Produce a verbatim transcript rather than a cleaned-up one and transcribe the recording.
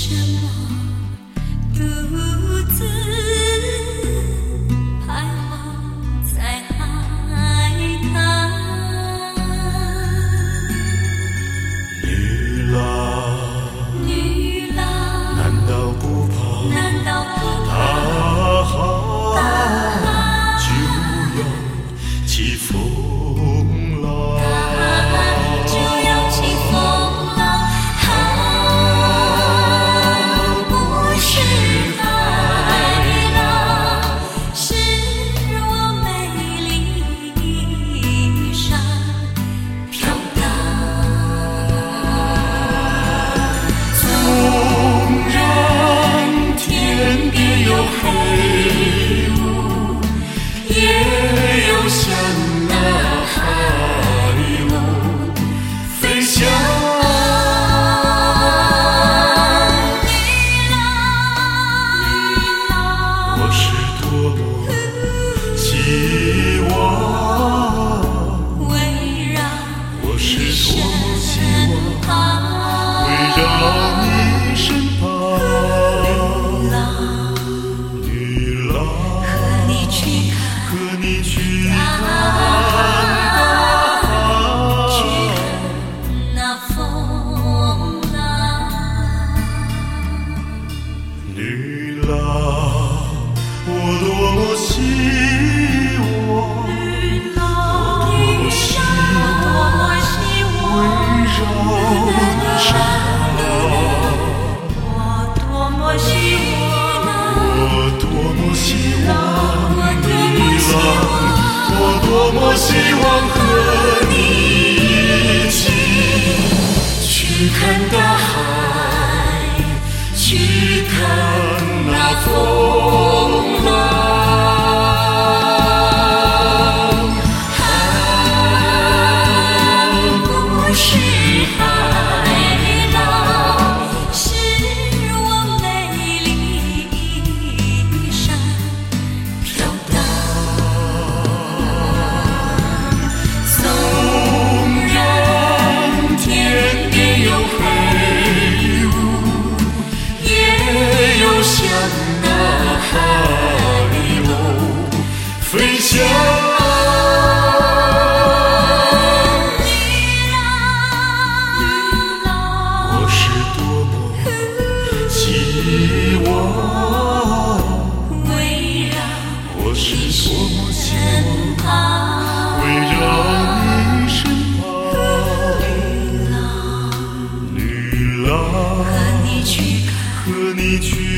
什么独自徘徊在海滩？ 女郎， 女郎， 难道不怕难道不大怕海就要起风浪？ 就要起风浪？它不是海浪，是我美丽衣裳飘荡。 纵然天边有黑雾，也有像那海鸥飞翔。我是多么希望， 围绕我是你多么希身旁， 围绕你身旁。女郎， 和你去看和你去看去看那风浪。 女郎，我多么希望， 多么希望围绕你身旁。 我多么希望， 我多么希望， 我多女么希郎，我多么希望和你一起去看大海，去看那风浪。 海不是海浪，是我美丽衣裳飘荡。 纵然天边有黑雾，也有像那海鸥飞翔。我是多么希望， 围绕我是多么希身旁， 望围绕你身旁。女郎， 和你去看和你去